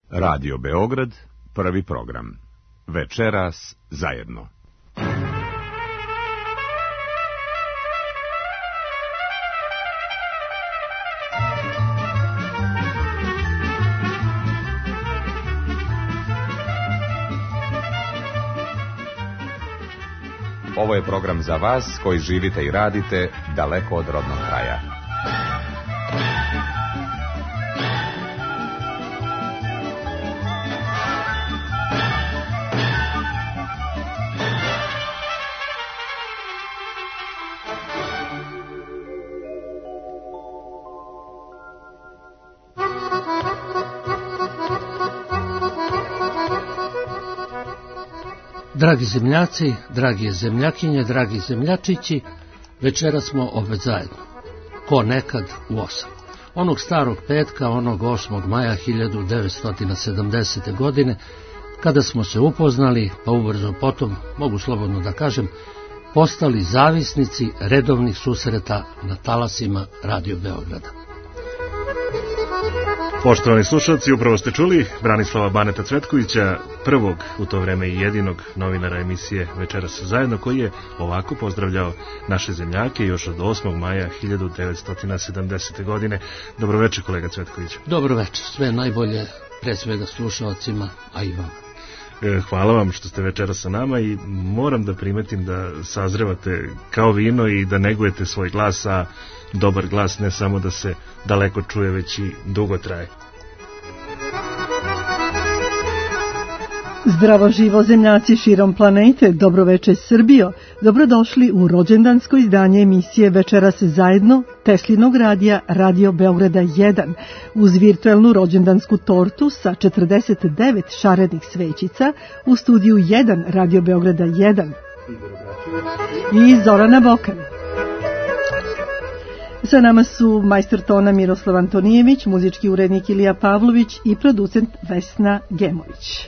Radio Beograd, prvi program. Večeras zajedno. Ovo je program za vas koji živite i radite daleko od rodnog kraja. Dragi zemljaci, dragi zemljakinje, dragi zemljačići, večera smo opet zajedno. Ko nekad u 8. Onog starog petka, onog 8. maja 1970. godine, kada smo se upoznali, pa ubrzo potom, mogu slobodno da kažem, postali zavisnici redovnih susreta na talasima Radio Beograda. Poštovani slušalci, upravo ste čuli Branislava Baneta Cvetkovića, prvog u to vreme i jedinog novinara emisije Večeras zajedno, koji je ovako pozdravljao naše zemljake još od 8. maja 1970. godine. Dobroveče, kolega Cvetković. Dobroveče, sve najbolje, pre svega slušalcima, a i vama. Hvala vam što ste večera sa nama i moram da primetim da sazrevate kao vino i da negujete svoj glas, a dobar glas ne samo da se daleko čuje, već i dugo traje. Zdravo živo zemljaci širom planete, dobroveče Srbijo, dobrodošli u rođendansko izdanje emisije Večeras zajedno Teslinog radija Radio Beograda 1 uz virtuelnu rođendansku tortu sa 49 šarenih svećica u studiju 1 Radio Beograda 1 i Zorana Bokan. Sa nama su majstor tona Miroslav Antonijević, muzički urednik Ilija Pavlović i producent Vesna Gemović.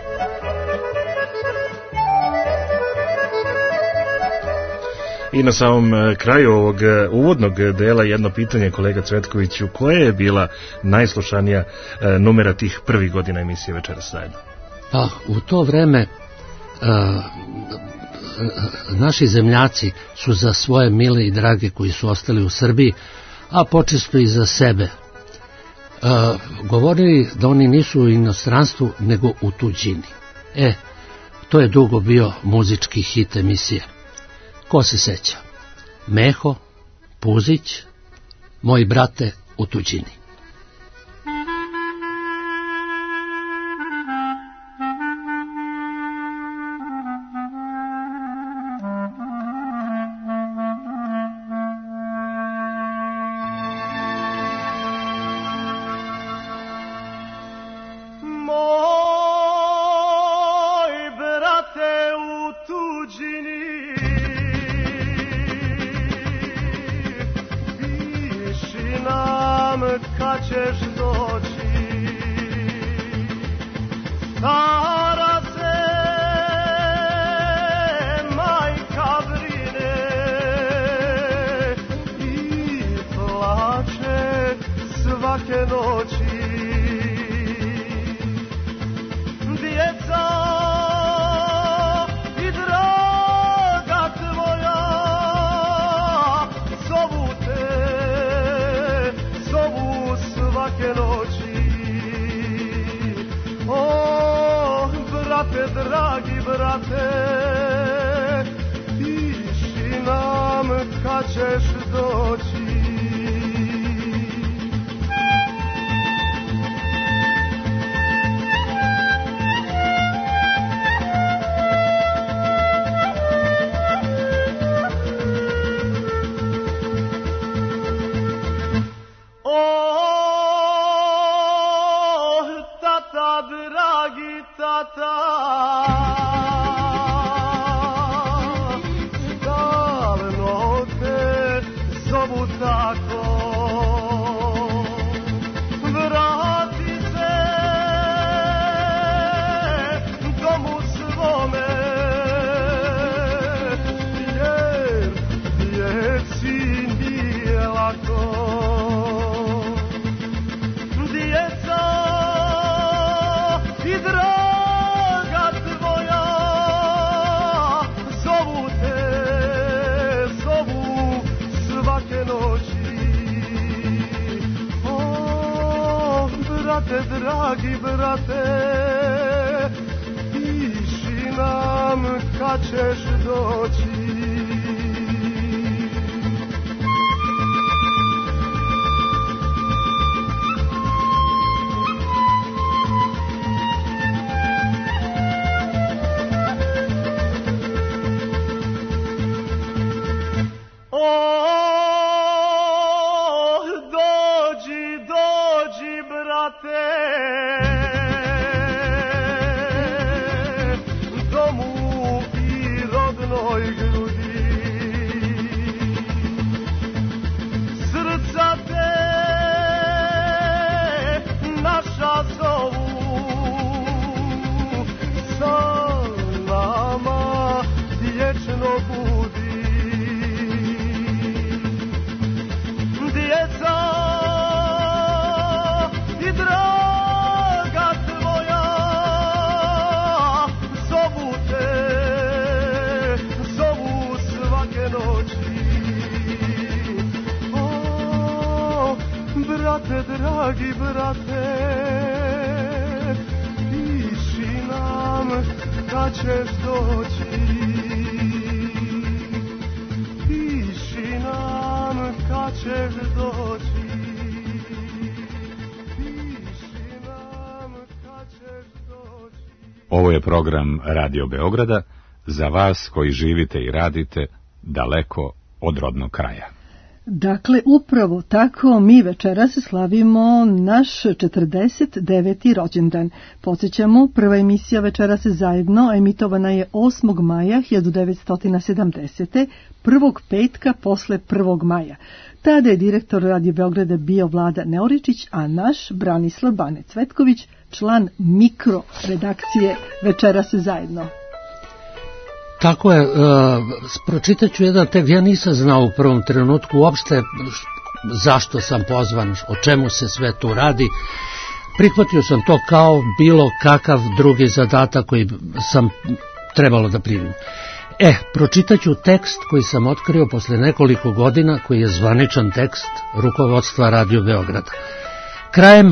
I na samom kraju ovog uvodnog dela jedno pitanje, kolega Cvetkoviću, koja je bila najslušanija numera tih prvih godina emisije Večeras zajedno? Pa, u to vreme naši zemljaci su za svoje mile i drage koji su ostali u Srbiji, a počesto i za sebe, govorili da oni nisu u inostranstvu nego u tuđini. To je dugo bio muzički hit emisije. Ko se seća? Meho, Puzić, Moji brate u tuđini. Djeca dragi brate, piši nam kad ćeš doći. Dragi brate, piši nam kad ćeš doći. Piši nam kad ćeš doći. Piši nam kad ćeš doći. Ovo je program Radio Beograda za vas koji živite i radite daleko od rodnog kraja. Dakle, upravo tako mi večeras slavimo naš 49. rođendan. Podsjećamo, prva emisija Večeras zajedno emitovana je 8. maja 1970. prvog petka posle 1. maja. Tada je direktor Radio Beograda bio Vlada Neoričić, a naš Branislav Bane Cvetković, član mikro redakcije Večeras zajedno. Tako je, pročitat ću jedan tekst, ja nisam znao u prvom trenutku uopšte zašto sam pozvan, o čemu se sve tu radi. Prihvatio sam to kao bilo kakav drugi zadatak koji sam trebalo da primim. Pročitat ću tekst koji sam otkrio posle nekoliko godina, koji je zvaničan tekst rukovodstva Radio Beograda. Krajem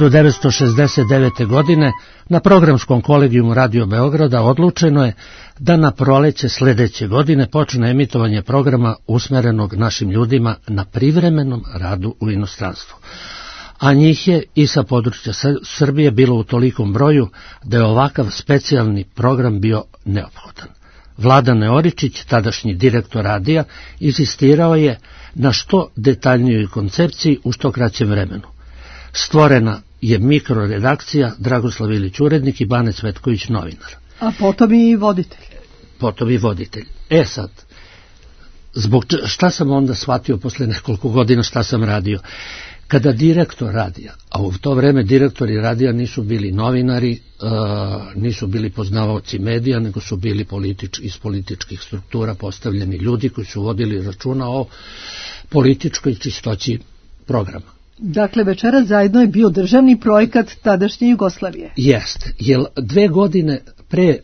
1969. godine na programskom kolegijumu Radio Beograda odlučeno je da na proleće sledeće godine počne emitovanje programa usmerenog našim ljudima na privremenom radu u inostranstvu. A njih je i sa područja Srbije bilo u tolikom broju da je ovakav specijalni program bio neophodan. Vlada Neoričić, tadašnji direktor radija, insistirao je na što detaljnijoj koncepciji u što kraćem vremenu. Stvorena je mikroredakcija, Dragoslav Ilić urednik i Bane Cvetković novinar. A potom i voditelj. Potom i voditelj. Sad, zbog šta sam onda shvatio posle nekoliko godina šta sam radio? Kada direktor radija, a u to vreme direktori radija nisu bili novinari, nisu bili poznavaoci medija, nego su bili iz političkih struktura postavljeni ljudi koji su vodili računa o političkoj čistoći programa. Dakle, Večeras zajedno je bio državni projekat tadašnje Jugoslavije. Jeste, jer 2 godine pre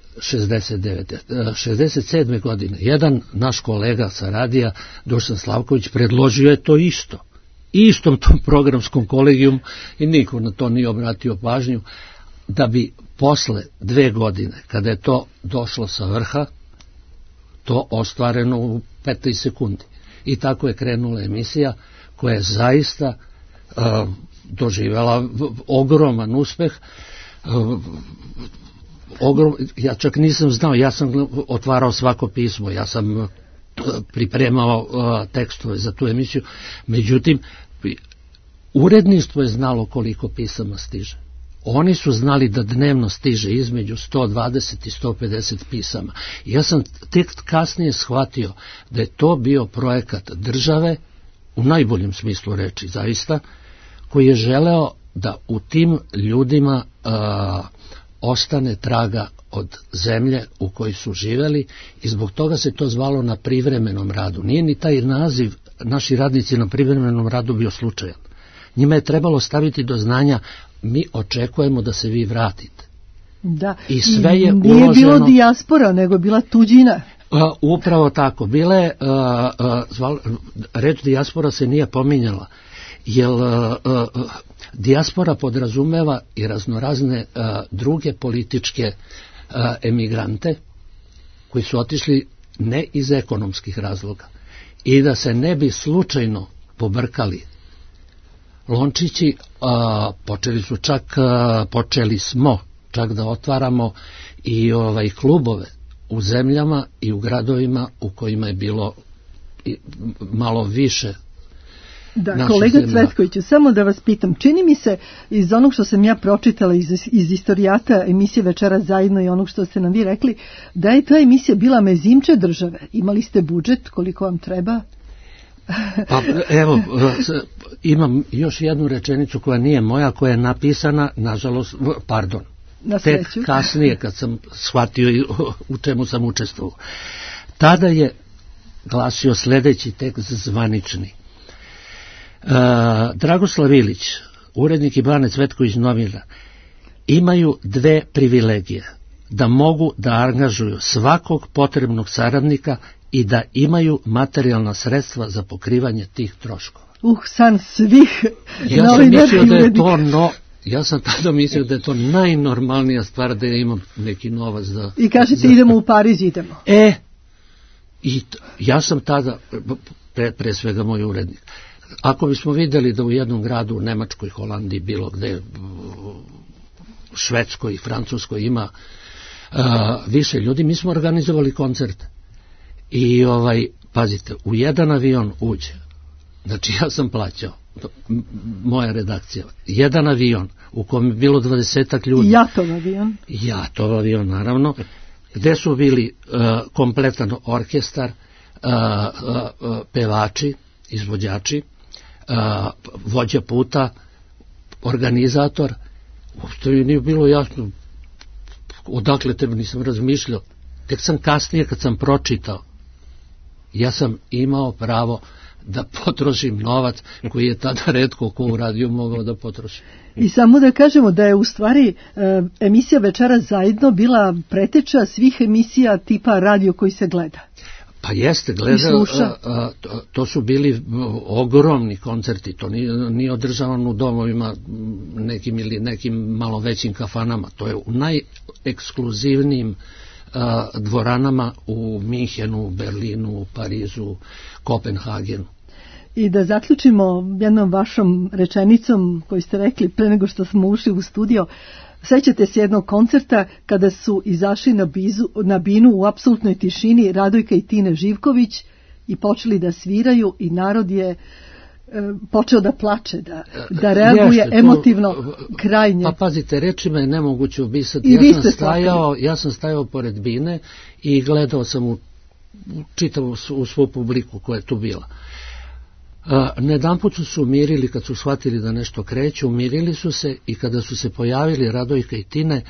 67. godine, jedan naš kolega sa radija, Dušan Slavković, predložio je to isto. Istom tom programskom kolegijum i niko na to nije obratio pažnju, da bi posle 2 godine, kada je to došlo sa vrha, to ostvareno u 15 sekundi. I tako je krenula emisija koja je zaista doživjela ogroman uspeh. Ja čak nisam znao, ja sam otvarao svako pismo, ja sam pripremao tekstove za tu emisiju, međutim uredništvo je znalo koliko pisama stiže. Oni su znali da dnevno stiže između 120 i 150 pisama. I ja sam tek kasnije shvatio da je to bio projekat države, u najboljem smislu reči zaista, koji je želeo da u tim ljudima ostane traga od zemlje u kojoj su živeli i zbog toga se to zvalo na privremenom radu. Nije ni taj naziv naši radnici na privremenom radu bio slučajan. Njima je trebalo staviti do znanja mi očekujemo da se vi vratite. Da, i sve je nije uloženo, bilo dijaspora, nego bila tuđina. Upravo tako, reč dijaspora se nije pominjala. jer dijaspora podrazumeva i raznorazne druge političke emigrante koji su otišli ne iz ekonomskih razloga i da se ne bi slučajno pobrkali lončići, počeli smo čak da otvaramo i klubove u zemljama i u gradovima u kojima je bilo malo više. Da, kolega Cvetkoviću, samo da vas pitam, čini mi se iz onog što sam ja pročitala iz istorijata emisije Večeras zajedno i onog što ste nam vi rekli, da je ta emisija bila mezimče države. Imali ste budžet koliko vam treba? Pa evo, imam još jednu rečenicu koja nije moja, koja je napisana, nažalost, tek kasnije kad sam shvatio u čemu sam učestvovao. Tada je glasio sljedeći tekst zvanični. Dragoslav Ilić, urednik i Bane Cvetković novinar, imaju dve privilegije, da mogu da angažuju svakog potrebnog saradnika i da imaju materijalna sredstva za pokrivanje tih troškova. San svih novinara i urednika. Ja sam tada mislio da je to najnormalnija stvar, da ja imam neki novac da... I kažete idemo u Pariz, idemo. I ja sam tada, pre svega moj urednik, ako bismo vidjeli da u jednom gradu, u Nemačkoj, Holandiji, bilo gde, Švedskoj i Francuskoj ima više ljudi, mi smo organizovali koncerte. I pazite, u jedan avion uđe, znači ja sam plaćao, moja redakcija, jedan avion u kojem je bilo 20 ljudi. Jatov avion, naravno, gde su bili kompletan orkestar, pevači, izvođači, vođa puta, organizator. Uopšte mi nije bilo jasno odakle tebe, nisam razmišljao. Tek sam kasnije, kad sam pročitao, ja sam imao pravo da potrošim novac koji je tada retko ko u radiju mogao da potroši. I samo da kažemo da je u stvari emisija Večeras zajedno bila preteča svih emisija tipa radio koji se gleda. Pa jeste, to su bili ogromni koncerti, to nije održavano u domovima nekim ili nekim malo većim kafanama, to je u najekskluzivnijim dvoranama u Minhenu, Berlinu, Parizu, Kopenhagenu. I da zaključimo jednom vašom rečenicom koju ste rekli pre nego što smo ušli u studio. Sećate se jednog koncerta kada su izašli na binu u apsolutnoj tišini Radojka i Tine Živković i počeli da sviraju i narod je počeo da plače, da reaguje emotivno krajnje. Pa pazite, rečima je nemoguće opisati. Ja sam stajao pored bine i gledao sam čitavu u svu publiku koja je tu bila. Nedanput su se umirili kad su shvatili da nešto kreće, umirili su se i kada su se pojavili Radojka i Tine,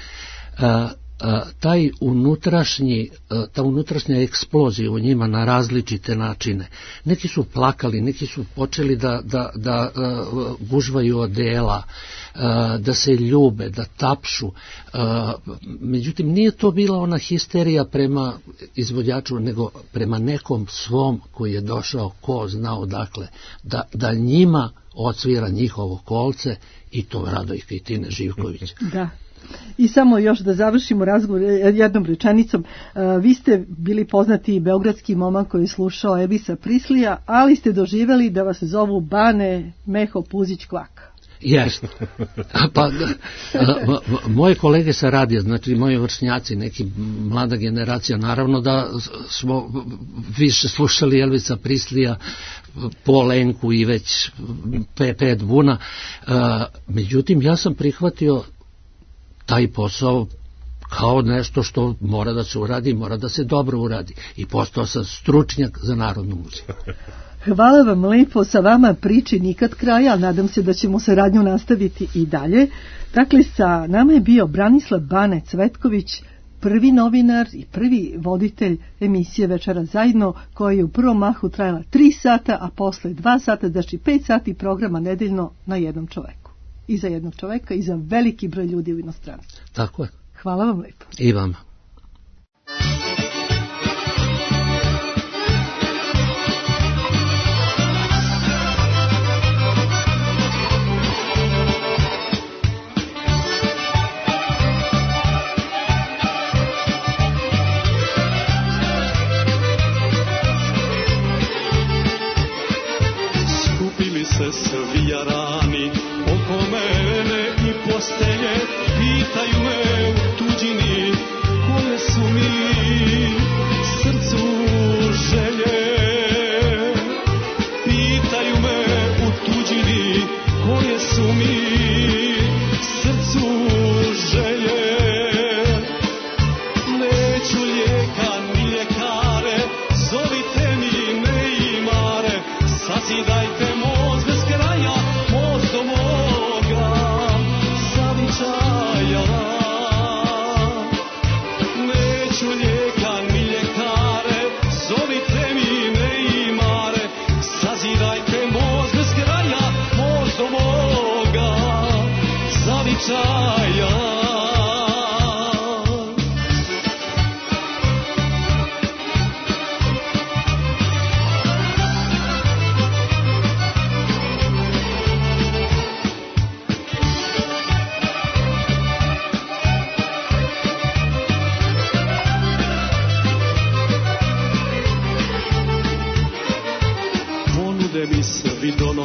ta unutrašnja eksplozija u njima na različite načine. Neki su plakali, neki su počeli da gužvaju odela, da se ljube, da tapšu. Međutim, nije to bila ona histerija prema izvođaču, nego prema nekom svom koji je došao, ko zna odakle, da njima odsvira njihovo kolce, i to Radojka i Tine Živković. Da. I samo još da završimo razgovor jednom rečenicom. Vi ste bili poznati beogradski momak koji je slušao Elvisa Prislija, ali ste doživjeli da vas zovu Bane, Meho, Puzić, Kvak. Jeste. Pa, moje kolege sa radija, znači moji vršnjaci, neki mlada generacija, naravno da smo više slušali Elvisa Prislija, po Lenku i već Pet Buna. Međutim, ja sam prihvatio taj posao kao nešto što mora da se uradi, mora da se dobro uradi. I postao sam stručnjak za narodnu muziku. Hvala vam lepo, sa vama priči nikad kraja, nadam se da ćemo saradnju nastaviti i dalje. Dakle, sa nama je bio Branislav Bane Cvetković, prvi novinar i prvi voditelj emisije Večeras zajedno, koja je u prvom mahu trajala 3 sata, a posle 2 sata, znači 5 sati programa nedeljno na jednom čoveku. I za jednog čoveka i za veliki broj ljudi u inostranstvu. Tako je. Hvala vam lepo. I vama.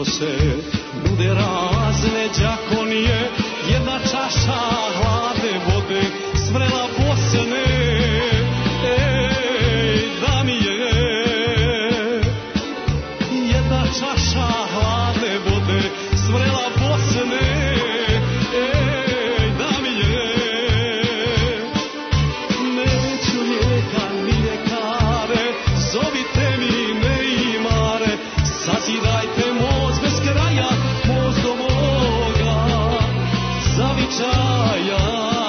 se nude razne đakonije, jedna čaša hladne vode svrela Bosne. Ej, da mi je jedna čaša hladne vode svrela Bosne. Ej, da mi je neću lijeka ni ljekare, zovite mi neimare, sazidajte most bez kraja, most do moga zavičaja.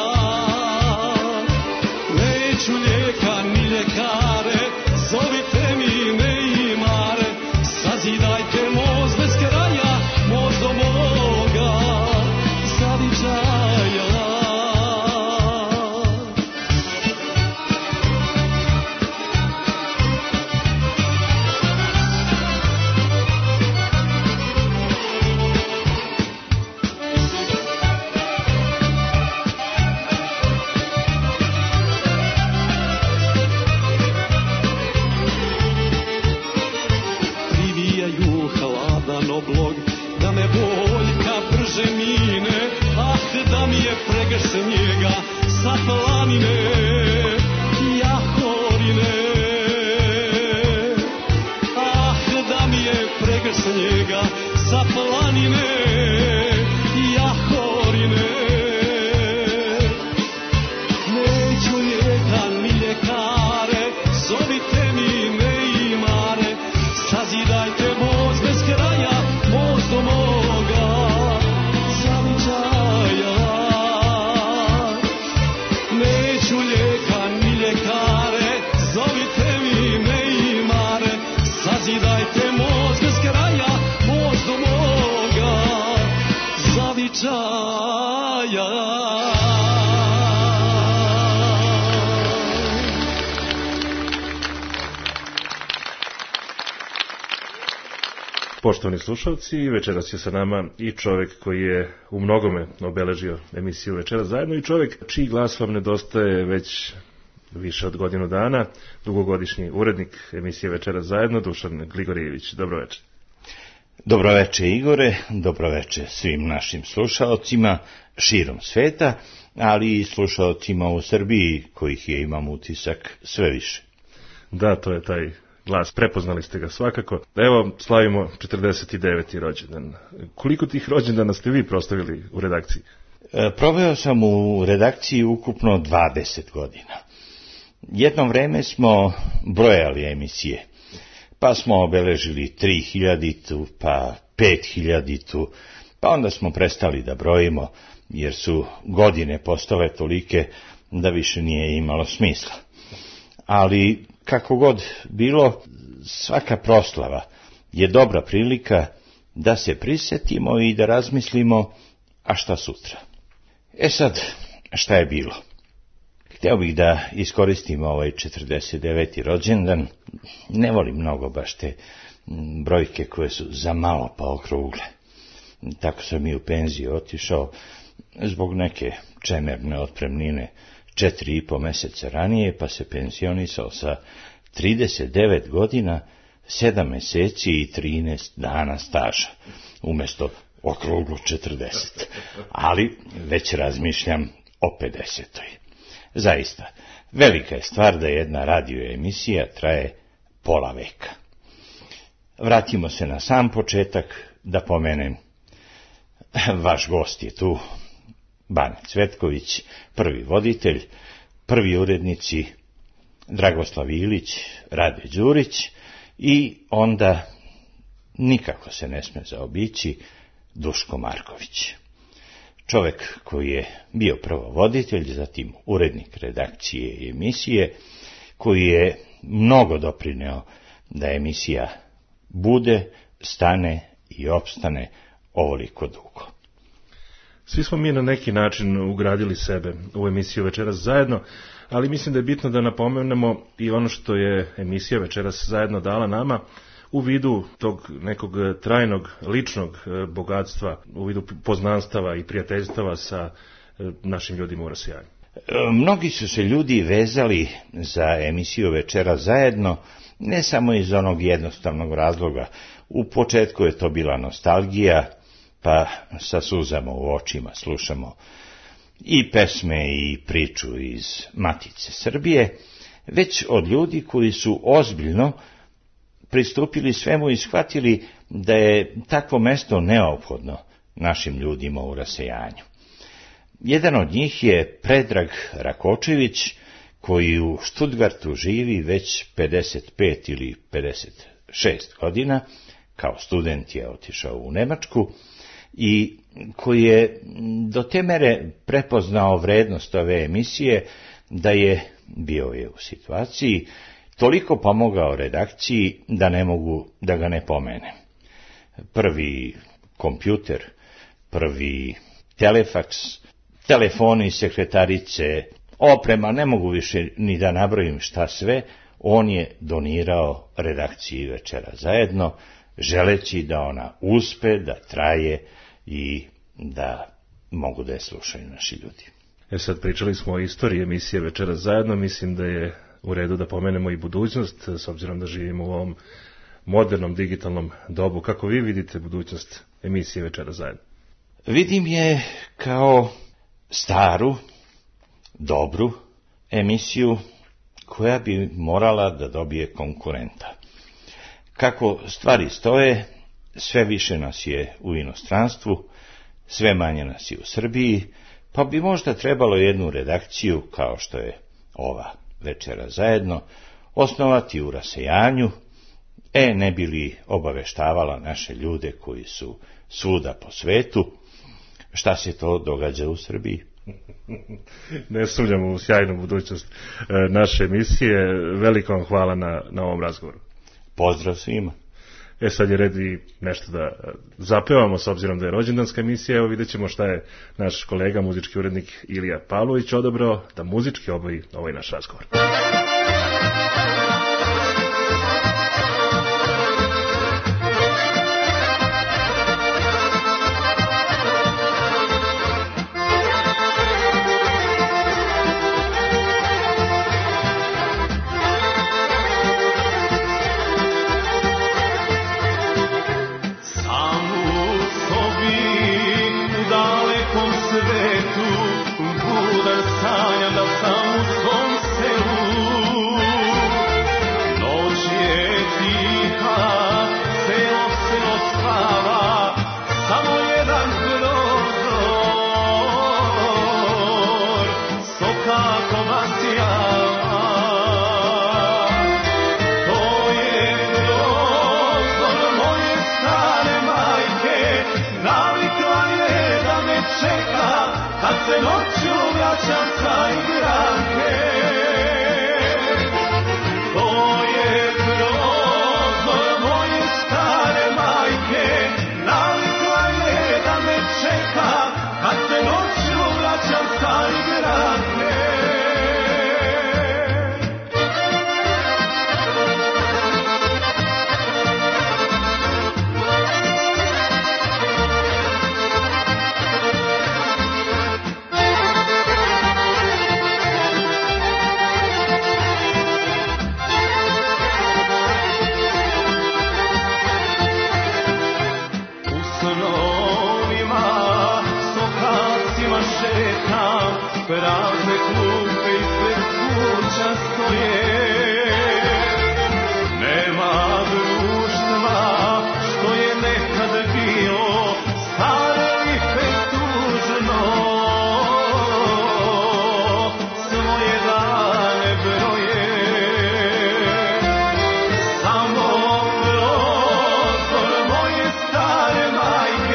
Neću lijeka ni ljekare, zovite mi neimare, sazidajte most bez kraja, most do moga zavičaja. Privijaju hladan oblog, da me boljka brže mine, ah, da mi je pregrš snijega sa planine Jahorine. Ah, da mi je pregrš snijega sa planine Jahorine. Neću lijeka ni ljekare, zovite mi neimare, sazidajte most bez kraja, most do moga zavičaja. Neću lijeka ni ljekare, zovite mi neimare, sazidajte most bez kraja, most do moga zavičaja. Poštovani slušalci, večeras je sa nama i čovjek koji je u mnogome obeležio emisiju Večeras zajedno i čovjek čiji glas vam nedostaje već više od godinu dana, dugogodišnji urednik emisije Večeras zajedno, Dušan Gligorijević. Dobro večer. Dobroveče Igore, dobroveče svim našim slušalcima širom sveta, ali i slušalcima u Srbiji, kojih je, imam utisak, sve više. Da, to je taj glas, prepoznali ste ga svakako. Evo, slavimo 49. rođendan. Koliko tih rođendana ste vi proslavili u redakciji? Proveo sam u redakciji ukupno 20 godina. Jedno vreme smo brojali emisije, pa smo obeležili 3000, pa 5000, pa onda smo prestali da brojimo, jer su godine postale tolike da više nije imalo smisla. Ali kako god bilo, svaka proslava je dobra prilika da se prisjetimo i da razmislimo, a šta sutra. Sad, šta je bilo? Hteo bih da iskoristim ovaj 49. rođendan. Ne volim mnogo baš te brojke koje su za malo pa okrugle. Tako sam i u penziju otišao zbog neke čemerne otpremnine 4,5 mjeseca ranije, pa se penzionisao sa 39 godina, 7 mjeseci i 13 dana staža, umjesto okruglo 40. Ali već razmišljam o 50. Zaista, velika je stvar da jedna radio emisija traje pola veka. Vratimo se na sam početak, da pomenem. Vaš gost je tu, Bane Cvetković, prvi voditelj, prvi urednici Dragoslav Ilić, Rade Đurić i onda nikako se ne sme zaobići Duško Marković. Čovjek koji je bio prvo voditelj, zatim urednik redakcije i emisije, koji je mnogo doprineo da emisija bude, stane i opstane ovoliko dugo. Svi smo mi na neki način ugradili sebe u emisiju Večeras zajedno, ali mislim da je bitno da napomenemo i ono što je emisija Večeras zajedno dala nama u vidu tog nekog trajnog ličnog bogatstva, u vidu poznanstava i prijateljstava sa našim ljudima u rasijanju. Mnogi su se ljudi vezali za emisiju Večeras zajedno Ne samo iz onog jednostavnog razloga. U početku je to bila nostalgija, pa sa suzama u očima slušamo i pesme i priču iz Matice Srbije, već od ljudi koji su ozbiljno pristupili svemu i shvatili da je takvo mesto neophodno našim ljudima u rasejanju. Jedan od njih je Predrag Rakočević, koji u Štutgartu živi već 55 ili 56 godina, kao student je otišao u Nemačku i koji je do te mere prepoznao vrednost ove emisije da je bio u situaciji, toliko pomogao redakciji da ne mogu da ga ne pomenem. Prvi kompjuter, prvi telefaks, telefoni, sekretarice, oprema, ne mogu više ni da nabrojim šta sve, on je donirao redakciji Večera zajedno, želeći da ona uspe, da traje i da mogu da je slušaju naši ljudi. Sad pričali smo o istoriji emisije Večera zajedno, mislim da je u redu da pomenemo i budućnost, s obzirom da živimo u ovom modernom digitalnom dobu. Kako vi vidite budućnost emisije Večera zajedno? Vidim je kao staru, dobru emisiju koja bi morala da dobije konkurenta. Kako stvari stoje, sve više nas je u inostranstvu, sve manje nas je u Srbiji, pa bi možda trebalo jednu redakciju, kao što je ova Večera zajedno, osnovati u rasejanju, ne bi li obaveštavala naše ljude koji su svuda po svetu, šta se to događa u Srbiji. Ne sumnjamo u sjajnu budućnost naše emisije. Veliko vam hvala na ovom razgovoru. Pozdrav svima. Sad je red i nešto da zapevamo, s obzirom da je rođendanska emisija. Evo vidjet ćemo šta je naš kolega, muzički urednik Ilija Pavlović odabrao da muzički oboji ovaj naš razgovor.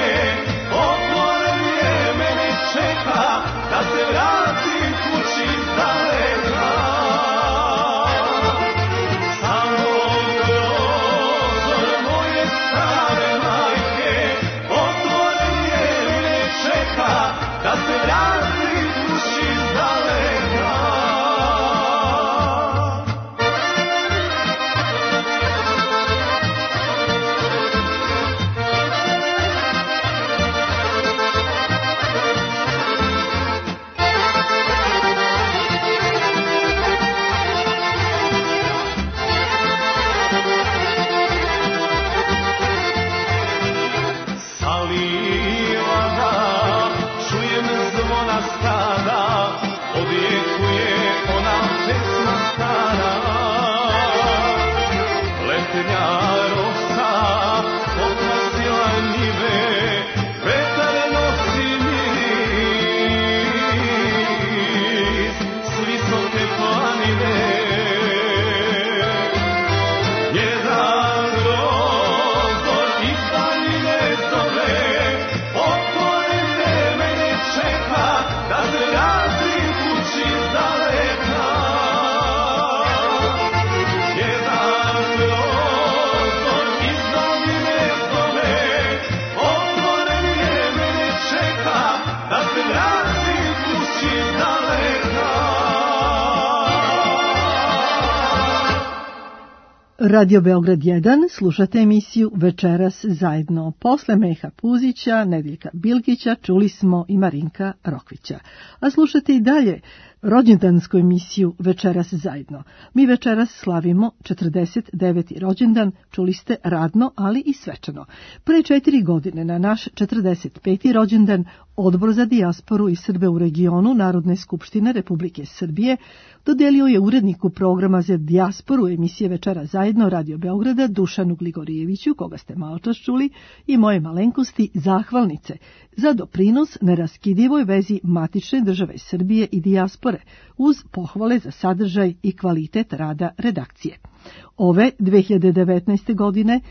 Da se vratim kući Radio Beograd 1, slušate emisiju Večeras zajedno. Posle Meha Puzića, Nedeljka Bilgića, čuli smo i Marinka Rokvića. A slušate i dalje rođendansku emisiju Večeras zajedno. Mi večeras slavimo 49. rođendan, čuli ste radno, ali i svečano. Pre 4 godine na naš 45. rođendan Odbor za dijasporu i Srbe u regionu Narodne skupštine Republike Srbije dodelio je uredniku programa za dijasporu emisije Večera zajedno Radio Beograda Dušanu Gligorijeviću, koga ste maločas čuli, i moje malenkosti zahvalnice za doprinos neraskidivoj vezi matične države Srbije i dijaspore, uz pohvale za sadržaj i kvalitet rada redakcije. Ove 2019. godine,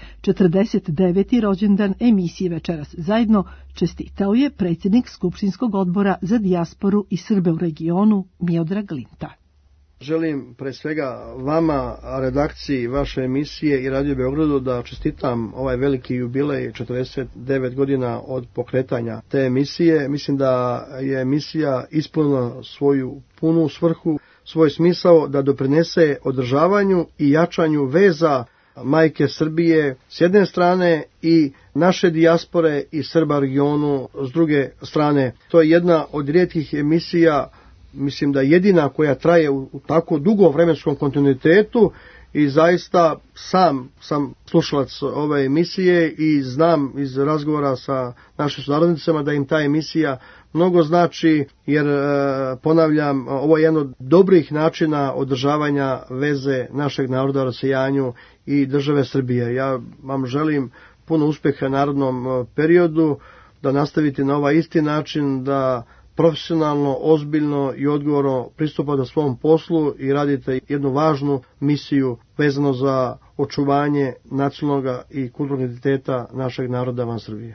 49. rođendan emisije Večeras zajedno, čestitao je predsjednik Skupštinskog odbora za dijasporu i Srbe u regionu Miodrag Linta. Želim pre svega vama, redakciji vaše emisije i Radio Beogradu da čestitam ovaj veliki jubilej 49 godina od pokretanja te emisije. Mislim da je emisija ispunila svoju punu svrhu, svoj smisao da doprinese održavanju i jačanju veza majke Srbije s jedne strane i naše dijaspore i Srba u regionu s druge strane. To je jedna od rijetkih emisija, mislim da jedina koja traje u tako dugom vremenskom kontinuitetu, i zaista sam slušalac ove emisije i znam iz razgovora sa našim sunarodnicama da im ta emisija mnogo znači, jer ponavljam, ovo je jedan od dobrih načina održavanja veze našeg naroda u rasejanju i države Srbije. Ja vam želim puno uspjeha narodnom periodu, da nastavite na ovaj isti način, da profesionalno, ozbiljno i odgovorno pristupate svom poslu i radite jednu važnu misiju vezano za očuvanje nacionalnog i kulturnog identiteta našeg naroda van Srbije.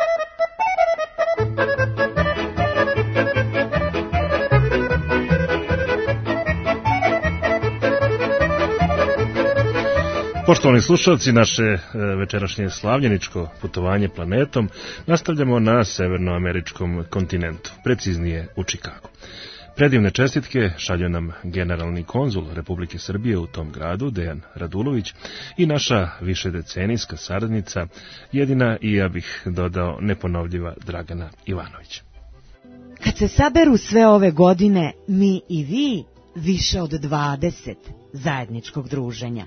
Poštovani slušalci, naše večerašnje slavljeničko putovanje planetom nastavljamo na severnoameričkom kontinentu, preciznije u Čikagu. Predivne čestitke šalju nam generalni konzul Republike Srbije u tom gradu, Dejan Radulović, i naša višedecenijska saradnica, jedina i, ja bih dodao, neponovljiva Dragana Ivanović. Kad se saberu sve ove godine, mi i vi, više od 20 zajedničkog druženja.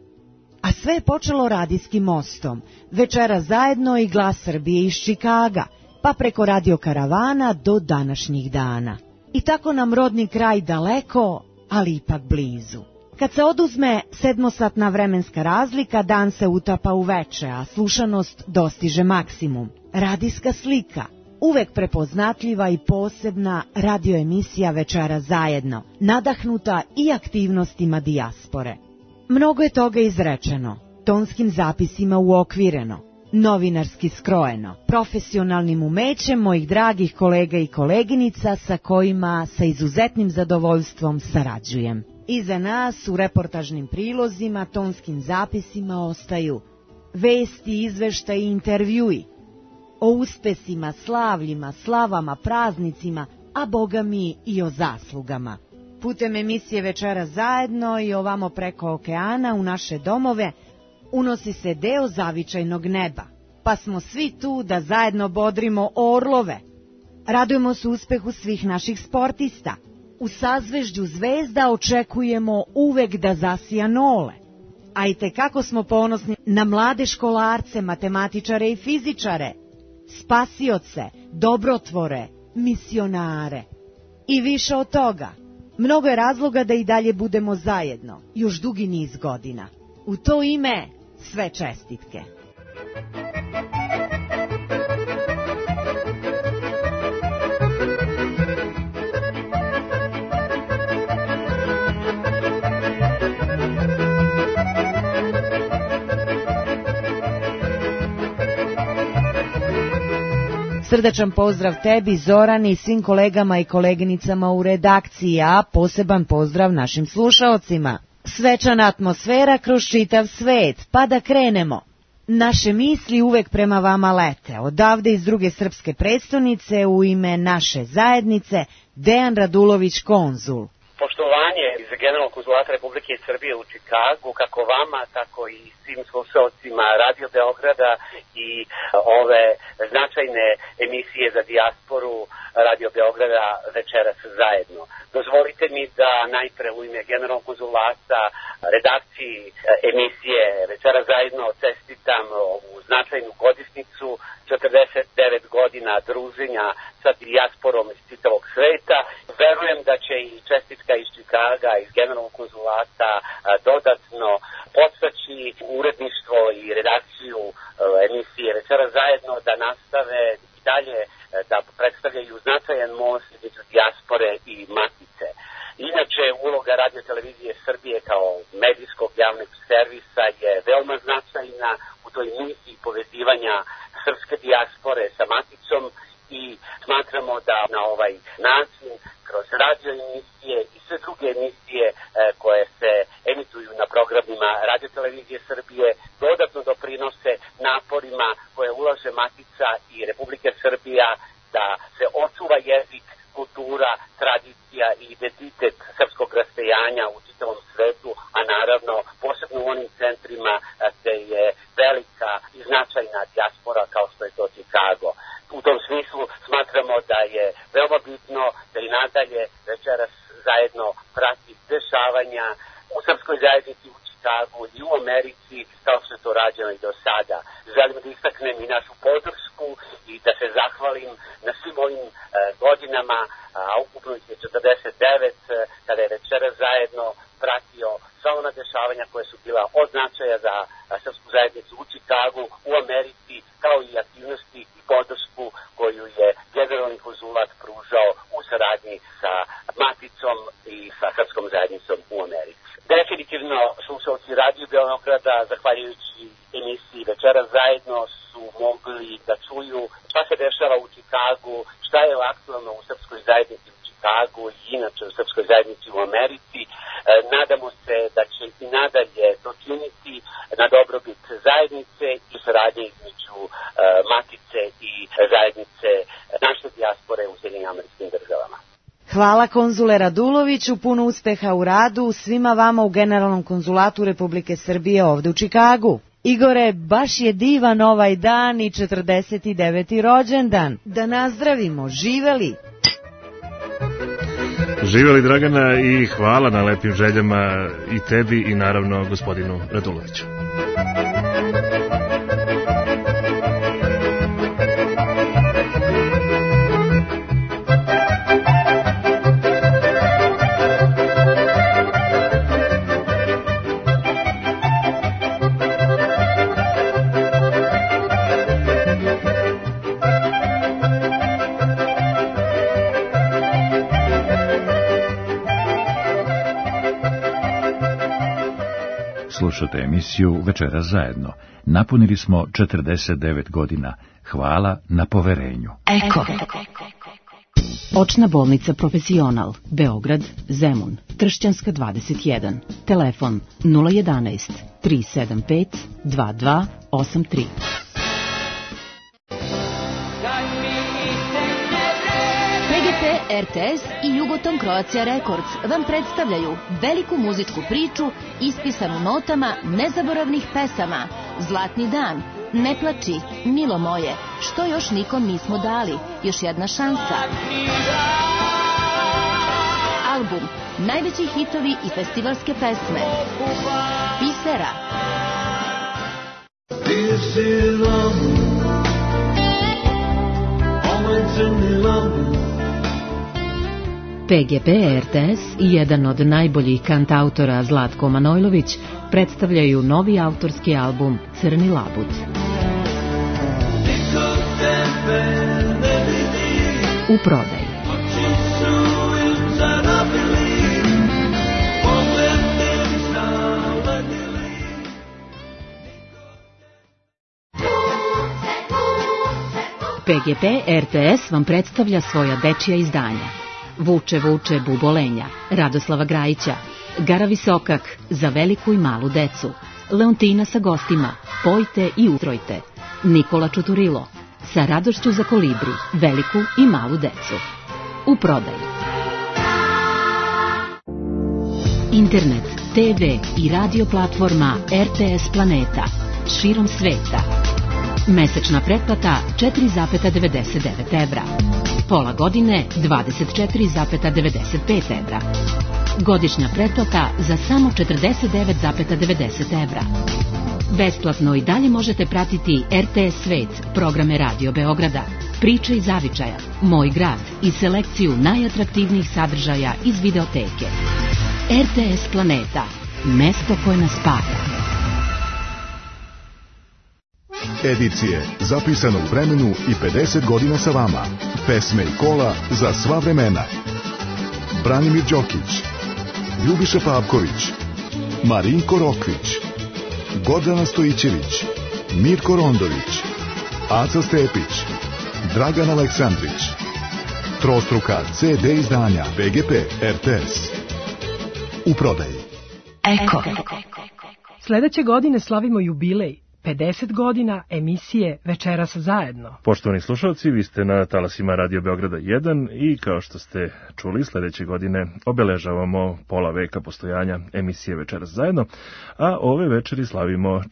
A sve je počelo radijskim mostom, Večera zajedno i Glas Srbije iz Čikaga, pa preko radio karavana do današnjih dana. I tako nam rodni kraj daleko, ali ipak blizu. Kad se oduzme 7-satna vremenska razlika, dan se utapa u veče, a slušanost dostiže maksimum. Radijska slika, uvek prepoznatljiva i posebna radioemisija Večera zajedno, nadahnuta i aktivnostima dijaspore. Mnogo je toga izrečeno, tonskim zapisima uokvireno, novinarski skrojeno, profesionalnim umećem mojih dragih kolega i koleginica sa kojima sa izuzetnim zadovoljstvom sarađujem. Iza nas u reportažnim prilozima, tonskim zapisima ostaju vesti, izveštaji i intervjui o uspesima, slavljima, slavama, praznicima, a bogami i o zaslugama. Putem emisije Večera zajedno i ovamo preko okeana u naše domove unosi se deo zavičajnog neba, pa smo svi tu da zajedno bodrimo orlove. Radujemo se uspehu svih naših sportista. U sazvežđu zvezda očekujemo uvek da zasija nole. A i tekako smo ponosni na mlade školarce, matematičare i fizičare, spasioce, dobrotvore, misionare. I više od toga, mnogo je razloga da i dalje budemo zajedno, još dugi niz godina. U to ime sve čestitke. Srdačan pozdrav tebi, Zorani, i svim kolegama i koleginicama u redakciji, a poseban pozdrav našim slušaocima. Svečana atmosfera kroz čitav svet, pa da krenemo. Naše misli uvek prema vama lete, odavde iz druge srpske prestonice u ime naše zajednice, Dejan Radulović, konzul. Poštovanje iz Generalnog konzulata Republike Srbije u Čikagu, kako vama, tako i svim slušalcima Radio Beograda i ove značajne emisije za dijasporu Radio Beograda Večeras zajedno. Dozvolite mi da najpre u ime Generalnog konzulata redakciji emisije Večeras zajedno čestitam ovu značajnu godišnjicu, 49 godina druženja sa dijasporom iz čitavog sveta. Verujem da će i čestitka iz Čikaga, iz Generalnog konzulata dodatno podstaći uredništvo i redakciju emisije Večeras zajedno da nastave i dalje da predstavljaju značajan most između dijaspore i matice. Inače, uloga Radio televizije Srbije kao medijskog javnog servisa je veoma značajna u toj misiji povezivanja srpske dijaspore sa maticom i smatramo da na ovaj način kroz radio emisije i sve druge emisije koje se emituju na programima Radio televizije Srbije dodatno doprinose naporima koje ulaže Matica i Republike Srbija da se očuva jezik, kultura, tradicija i identitet srpskog rastojanja u čitavom svetu, a naravno posebno u onim centrima gde je velika i značajna dijaspora kao što je to Čikago. U tom smislu smatramo da je veoma bitno da i nadalje Večeras zajedno prati dešavanja u srpskoj zajednici u Čikagu i u Americi kao što je to rađeno i do sada. Želim da istaknem i našu podršku i da se zahvalim na svim ovim godinama, a ukupno je 49, kada je Večeras zajedno pratio sva ona dešavanja koje su bila od značaja za srpsku zajednicu u Čikagu, u Americi, kao i aktivnosti i podršku koju je Generalni konzulat pružao u saradnji sa Maticom i sa srpskom zajednicom u Americi. Definitivno slušalci Radio Beograda, zahvaljujući emisiji Večeras zajedno, su mogli da čuju šta se dešava u Čikagu, šta je aktualno u srpskoj zajednici u Čikagu i inače u srpskoj zajednici u Americi. Nadamo se da će i nadalje to činiti na dobrobit zajednice i saradnje između Matice i zajednice naše dijaspore u Sjedinjenim Američkim Državama. Hvala konzule Raduloviću, puno uspeha u radu svima vama u Generalnom konzulatu Republike Srbije ovde u Čikagu. Igore, baš je divan ovaj dan i 49. rođendan. Da nazdravimo, živeli! Živeli Dragana i hvala na lepim željama i tebi i naravno gospodinu Raduloviću. Slušate emisiju Večeras zajedno. Napunili smo 49 godina. Hvala na poverenju. Eko. Očna bolnica Profesional, Beograd, Zemun, Tršćanska 21. Telefon 011 375 2283. RTS i Jugoton Croatia Records vam predstavljaju veliku muzičku priču ispisanu notama nezaboravnih pesama. Zlatni dan, Ne plači, Milo moje, Što još nikom nismo dali, Još jedna šansa. Album, najveći hitovi i festivalske pesme. Pisera. PGP RTS i jedan od najboljih kantautora Zlatko Manojlović predstavljaju novi autorski album Crni labud. U prodaji. PGP RTS vam predstavlja svoja dečija izdanja. Vuče, vuče, bubolenja, Radoslava Grajića, Gara Visokak, Za veliku i malu decu, Leontina sa gostima, Pojte i utrojte, Nikola Čuturilo, Sa radošću za kolibri, veliku i malu decu. U prodaji. Internet, TV i radio platforma RTS Planeta širom sveta. Mesečna pretplata 4,99 evra. Pola godine 24,95 evra. Godišnja pretplata za samo 49,90 evra. Besplatno i dalje možete pratiti RTS Svet, programe Radio Beograda, Priče iz zavičaja, Moj grad i selekciju najatraktivnijih sadržaja iz videoteke. RTS Planeta, mesto koje nas spaja. Edicije zapisane u vremenu i 50 godina sa vama. Pesme i kola za sva vremena. Branimir Đokić, Ljubiša Pavković, Marinko Rokvić, Gordana Stojićević, Mirko Rondović, Aca Stepić, Dragan Aleksandrić. Trostruka CD izdanja PGP RTS. U prodaji. Eko. Sledeće godine slavimo jubilej. 50 godina emisije Večeras zajedno. Poštovani slušalci, vi ste na talasima Radio Beograda 1 i kao što ste čuli, sledeće godine obeležavamo pola veka postojanja emisije Večeras zajedno, a ove večeri slavimo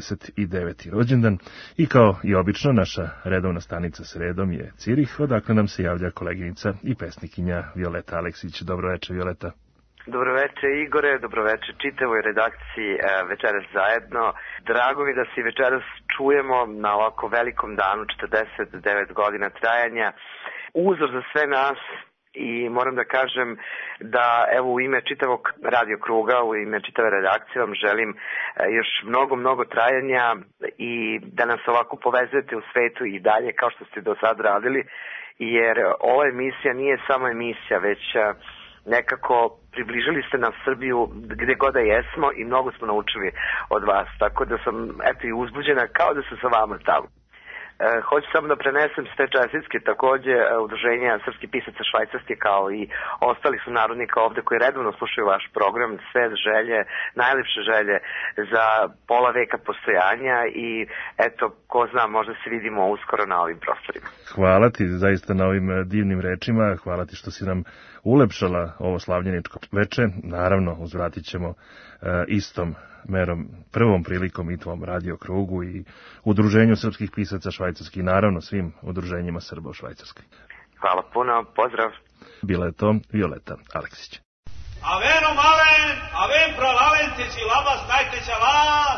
49. rođendan i kao i obično naša redovna stanica sredom je Cirih, odakle nam se javlja koleginica i pesnikinja Violeta Aleksić. Dobro večer, Violeta. Dobroveče Igore, dobroveče čitavoj redakciji Večeras zajedno. Drago mi da se večeras čujemo na ovako velikom danu, 49 godina trajanja. Uzor za sve nas i moram da kažem da evo u ime čitavog radio kruga, u ime čitave redakcije vam želim još mnogo trajanja i da nas ovako povezujete u svetu i dalje kao što ste do sad radili, jer ova emisija nije samo emisija, već nekako približili ste nam Srbiju gde god da jesmo i mnogo smo naučili od vas, tako da sam eto i uzbuđena kao da sam sa vama tamo. Hoću samo da prenesem sve čestitke takođe Udruženja srpskih pisaca Švajcarske kao i ostali su narodnika ovde koji redovno slušaju vaš program, sve želje, najlepše želje za pola veka postojanja i eto, ko zna, možda se vidimo uskoro na ovim prostorima. Hvala ti zaista na ovim divnim rečima, hvala ti što si nam ulepšala ovo slavljeničko veče, naravno uzvratit ćemo istom merom, prvom prilikom i tvom radio krugu i Udruženju srpskih pisaca Švajcarske i naravno svim udruženjima Srba u Švajcarskoj. Hvala puno, pozdrav. Bila je to Violeta Aleksić. Aveno malen, aven pravalentici labas najteća vas.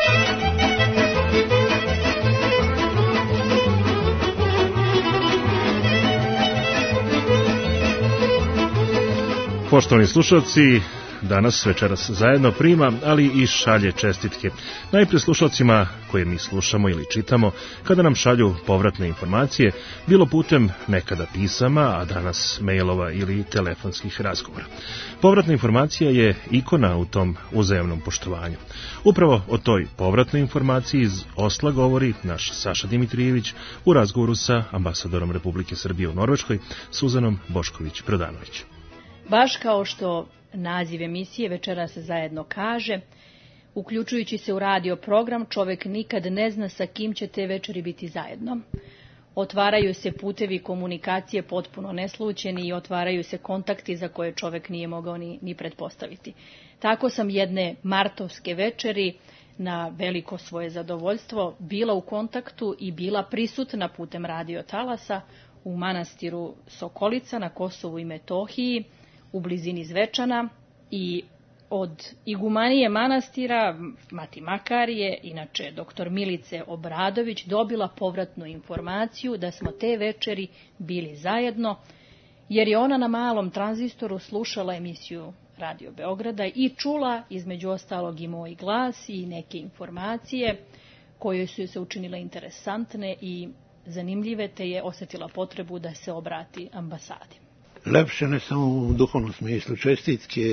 Poštovani slušalci, danas Večeras zajedno prima, ali i šalje čestitke. Najprije slušalcima koje mi slušamo ili čitamo, kada nam šalju povratne informacije, bilo putem nekada pisama, a danas mailova ili telefonskih razgovora. Povratna informacija je ikona u tom uzajamnom poštovanju. Upravo o toj povratnoj informaciji iz Osla govori naš Saša Dimitrijević u razgovoru sa ambasadorom Republike Srbije u Norveškoj, Suzanom Bošković-Prodanović. Baš kao što naziv emisije Večeras zajedno kaže, uključujući se u radio program, čovek nikad ne zna sa kim će te večeri biti zajedno. Otvaraju se putevi komunikacije potpuno neslućeni i otvaraju se kontakti za koje čovek nije mogao ni pretpostaviti. Tako sam jedne martovske večeri na veliko svoje zadovoljstvo bila u kontaktu i bila prisutna putem radio talasa u manastiru Sokolica na Kosovu i Metohiji, u blizini Zvečana, i od igumanije manastira, Mati Makarije, inače doktor Milice Obradović, dobila povratnu informaciju da smo te večeri bili zajedno, jer je ona na malom tranzistoru slušala emisiju Radio Beograda i čula, između ostalog, i moj glas i neke informacije koje su joj se učinile interesantne i zanimljive, te je osjetila potrebu da se obrati ambasadi. Lepše ne samo u duhovnom smislu čestitke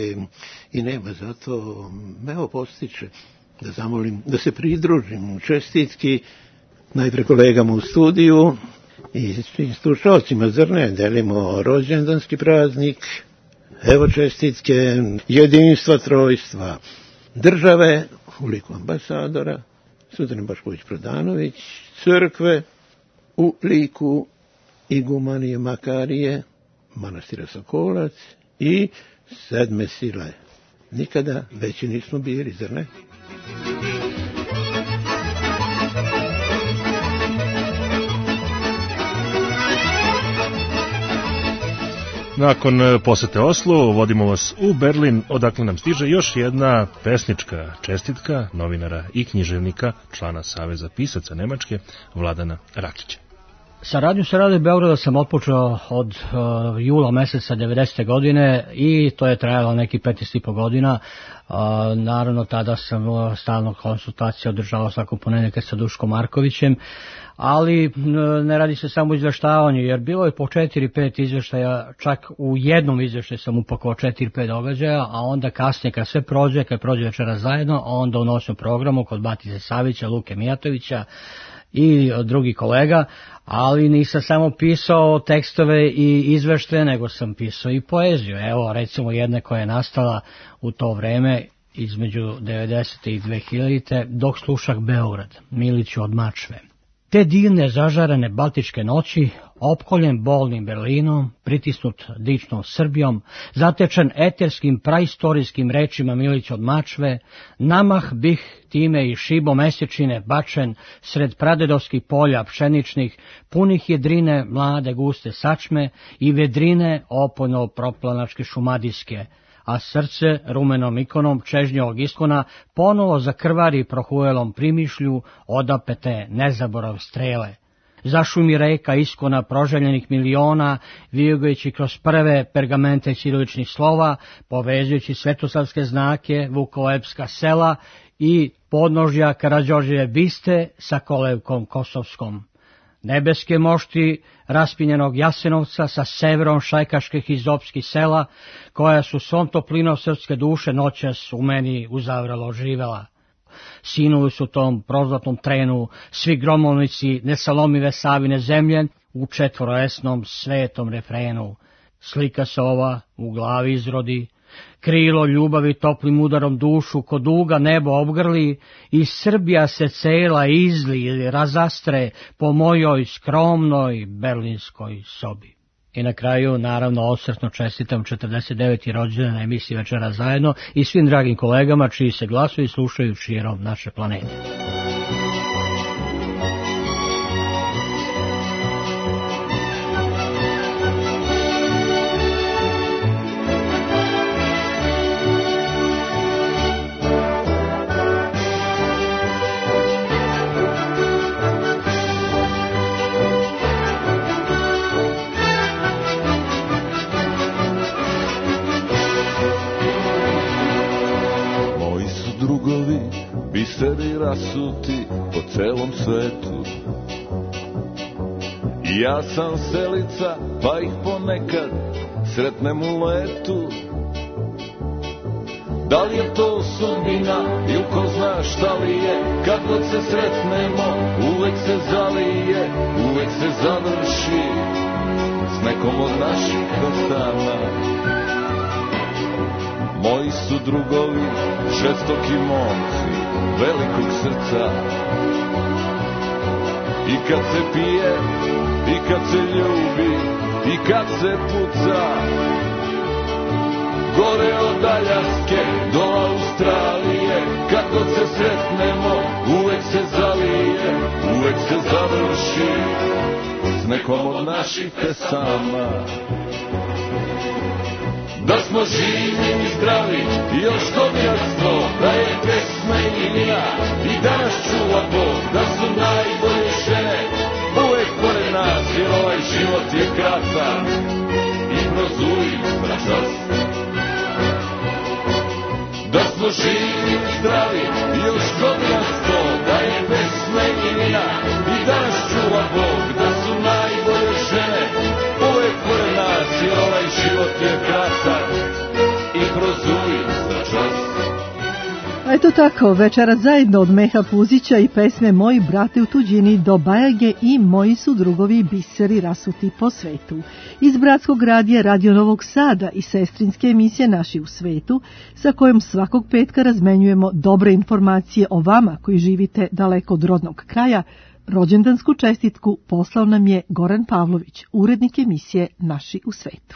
i nema, zato me ovo postiče da zamolim da se pridružim u čestitki najpre kolegama u studiju i svim slušalcima, zar ne, delimo rođendanski praznik, evo čestitke jedinstva, trojstva, države u liku ambasadora Suzane Bošković-Prodanović, crkve u liku igumanije Makarije, manastira Sokolac i sedme sile nikada veći nismo bili, zar ne? Nakon posete Oslu vodimo vas u Berlin, odakle nam stiže još jedna pesnička čestitka novinara i književnika, člana Saveza pisaca Nemačke, Vladana Rakića. Saradnju sa Radio Beograda sam otpočeo od jula meseca 90. godine i to je trajalo neki 15,5 godina. Naravno, tada sam stalno konsultacije održavao svako ponedjeljak sa Duškom Markovićem, ali ne radi se samo o izveštavanju, jer bilo je po 4-5 izveštaja, čak u jednom izveštaju sam upakovao 4-5 događaja, a onda kasnije kad sve prođe, kad prođe Večeras zajedno, onda u noćnom programu kod Batice Savića, Luke Mijatovića i drugih kolega, ali nisam samo pisao tekstove i izveštaje, nego sam pisao i poeziju. Evo, recimo jedna koja je nastala u to vreme, između 90. i 2000. Dok slušak Beograd, Miliću od Mačve. Te divne zažarene baltičke noći, opkoljen bolnim Berlinom, pritisnut dičnom Srbijom, zatečen eterskim praistorijskim rečima Milić od Mačve, namah bih time i šibo mesečine bačen sred pradedovskih polja pšeničnih, punih jedrine mlade guste sačme i vedrine opojno proplanačke šumadijske, a srce rumenom ikonom čežnjog iskona ponovo zakrvari prohujelom primišlju odapete nezaborav strele. Zašumi reka iskona proželjenih miliona, vijugajući kroz prve pergamente ćiriličnih slova, povezujući svetosavske znake, vukolepska sela i podnožja Karađorđeve biste sa kolevkom kosovskom. Nebeske mošti raspinjenog Jasenovca sa severom šajkaških izopskih sela, koja su svom toplinom srpske duše noćas u meni uzavralo živela. Sinuju su tom prozlatnom trenu svi gromovnici nesalomive Savine zemlje u četvoroesnom svetom refrenu. Slika se ova u glavi izrodi, krilo ljubavi toplim udarom dušu kod duga nebo obgrli i Srbija se cela izli ili razastre po mojoj skromnoj berlinskoj sobi. I na kraju, naravno, osretno čestitam 49. rođendan na emisiji Večeras zajedno i svim dragim kolegama čiji se glasuju i slušaju širom naše planete. Biseri rasuti po celom svetu. I ja sam selica, pa ih ponekad sretnem u letu. Da li je to sudbina ili ko zna šta li je, kad god se sretnemo uvek se zalije, uvek se završi s nekom od naših pesama. Moji su drugovi žestoki momci velikog srca. I kad se pije, i kad se ljubi, i kad se puca, gore od Aljaske do Australije, kad god se sretnemo uvek se zalije, uvek se završi s nekom od naših pesama. Da smo živi i zdravi i još dobijatstvo, da je pesma i vina i danas čuva Bog, da su najbolje žene uvek pored nas, jer ovaj život je kratak i prozuj na čas. Da smo živi i zdravi i još dobijatstvo, da je pesma i vina i danas čuva Bog, da su najbolje žene uvek pored nas, jer ovaj život je kratak i prozuj za čas. A eto tako, Večeras zajedno od Meha Puzića i pesme Moji brate u tuđini do Bajage i Moji su drugovi biseri rasuti po svetu. Iz Bratskog radija Radio Novog Sada i sestrinske emisije Naši u svetu, sa kojom svakog petka razmenjujemo dobre informacije o vama koji živite daleko od rodnog kraja, rođendansku čestitku poslao nam je Goran Pavlović, urednik emisije Naši u svetu.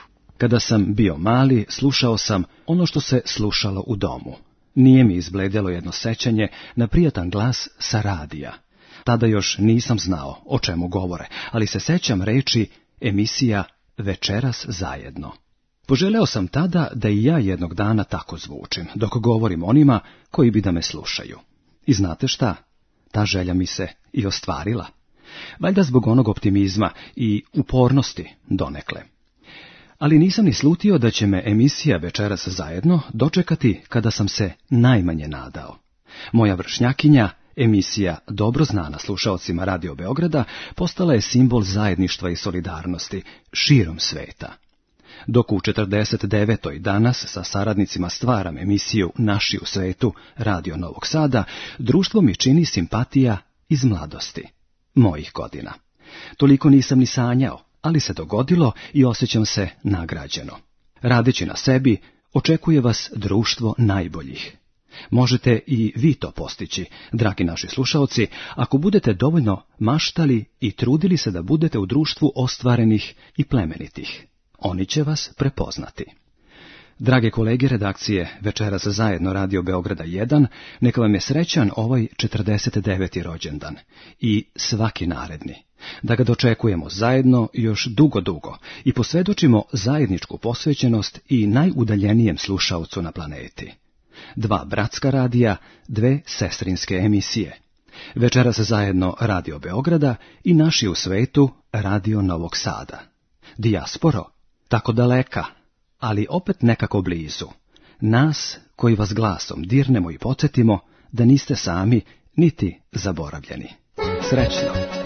Kada sam bio mali, slušao sam ono što se slušalo u domu. Nije mi izbledjelo jedno sećanje na prijatan glas sa radija. Tada još nisam znao o čemu govore, ali se sećam reči emisija Večeras zajedno. Poželeo sam tada da i ja jednog dana tako zvučim, dok govorim onima koji bi da me slušaju. I znate šta? Ta želja mi se i ostvarila. Valjda zbog onog optimizma i upornosti donekle. Ali nisam ni slutio da će me emisija Večeras zajedno dočekati kada sam se najmanje nadao. Moja vršnjakinja, emisija dobro znana slušaocima Radio Beograda, postala je simbol zajedništva i solidarnosti širom sveta. Dok u 49. danas sa saradnicima stvaram emisiju Naši u svetu, Radio Novog Sada, društvo mi čini simpatija iz mladosti, mojih godina. Toliko nisam ni sanjao, ali se dogodilo i osjećam se nagrađeno. Radeći na sebi, očekuje vas društvo najboljih. Možete i vi to postići, dragi naši slušaoci, ako budete dovoljno maštali i trudili se da budete u društvu ostvarenih i plemenitih. Oni će vas prepoznati. Drage kolege redakcije Večeras zajedno Radio Beograda 1, neka vam je srećan ovaj 49. rođendan i svaki naredni. Da ga dočekujemo zajedno još dugo i posvjedočimo zajedničku posvećenost i najudaljenijem slušaocu na planeti. 2 bratska radija, 2 sestrinske emisije. Večeras zajedno Radio Beograda i Naši u svetu Radio Novog Sada. Dijasporo, tako daleka, ali opet nekako blizu. Nas koji vas glasom dirnemo i podsjetimo da niste sami niti zaboravljeni. Srećno!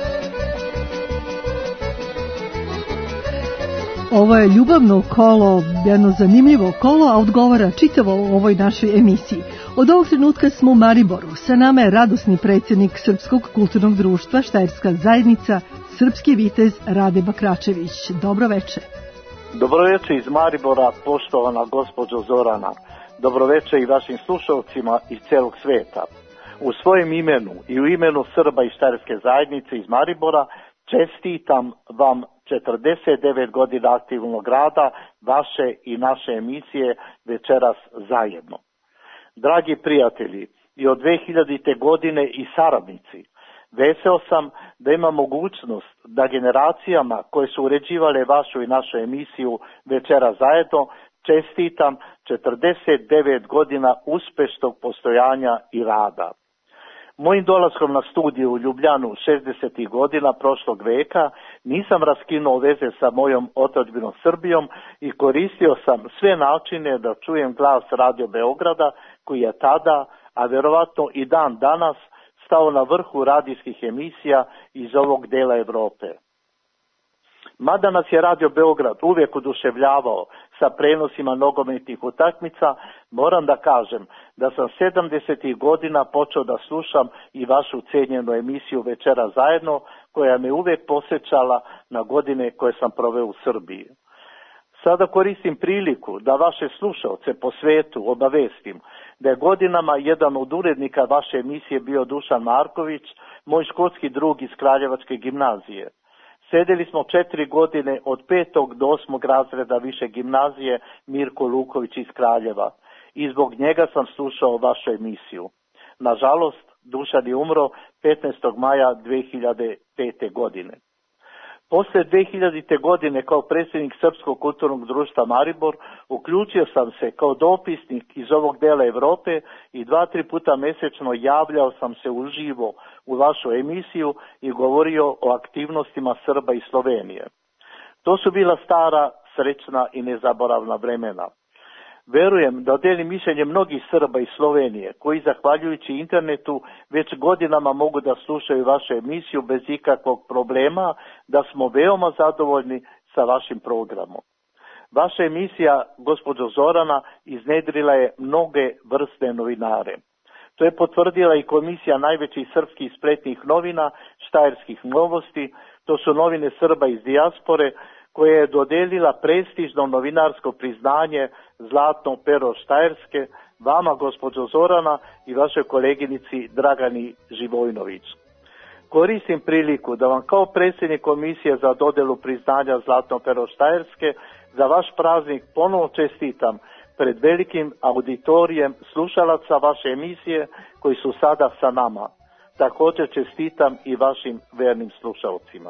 Ovo je ljubavno kolo, jedno zanimljivo kolo, a odgovara čitavo u ovoj našoj emisiji. Od ovog trenutka smo u Mariboru. Sa nama je radosni predsjednik Srpskog kulturnog društva Štajerska zajednica, srpski vitez Rade Bakračević. Dobro veče. Dobro veče iz Maribora, poštovana gospođo Zorana. Dobro veče i vašim slušalcima iz celog sveta. U svojem imenu i u imenu Srba i Štajerske zajednice iz Maribora čestitam vam 49 godina aktivnog rada vaše i naše emisije Večeras zajedno. Dragi prijatelji, i od 2000. godine i saradnici, veseo sam da imam mogućnost da generacijama koje su uređivale vašu i našu emisiju Večeras zajedno čestitam 49 godina uspešnog postojanja i rada. Mojim dolaskom na studiju u Ljubljanu 60. godina prošlog veka nisam raskinuo veze sa mojom otadžbinom Srbijom i koristio sam sve načine da čujem glas Radio Beograda koji je tada, a verovatno i dan danas, stao na vrhu radijskih emisija iz ovog dela Evrope. Mada nas je Radio Beograd uvijek oduševljavao sa prenosima nogometnih utakmica, moram da kažem da sam 70. godina počeo da slušam i vašu cijenjenu emisiju Večera zajedno, koja me uvijek posjećala na godine koje sam proveo u Srbiji. Sada koristim priliku da vaše slušalce po svetu obavestim da je godinama jedan od urednika vaše emisije bio Dušan Marković, moj školski drug iz Kraljevačke gimnazije. Sedeli smo 4 godine od 5. do 8. razreda više gimnazije Mirko Luković iz Kraljeva i zbog njega sam slušao vašu emisiju. Nažalost, Dušan je umro 15. maja 2005. godine. Posle 2000. godine kao predsjednik Srpskog kulturnog društva Maribor uključio sam se kao dopisnik iz ovog dela Evrope i 2-3 puta mjesečno javljao sam se uživo u vašu emisiju i govorio o aktivnostima Srba i Slovenije. To su bila stara, srećna i nezaboravna vremena. Verujem da delim mišljenje mnogih Srba iz Slovenije, koji zahvaljujući internetu već godinama mogu da slušaju vašu emisiju bez ikakvog problema, da smo veoma zadovoljni sa vašim programom. Vaša emisija, gospođo Zorana, iznedrila je mnoge vrste novinare. To je potvrdila i komisija najvećih srpskih spletnih novina, Štajerskih novosti, to su novine Srba iz dijaspore, koja je dodelila prestižno novinarsko priznanje Zlatno pero Štajerske, vama, gospođo Zorana, i vašoj koleginici Dragani Živojnović. Koristim priliku da vam kao predsjednik Komisije za dodjelu priznanja Zlatno pero Štajerske za vaš praznik ponovno čestitam pred velikim auditorijem slušalaca vaše emisije koji su sada sa nama. Također čestitam i vašim vernim slušalcima.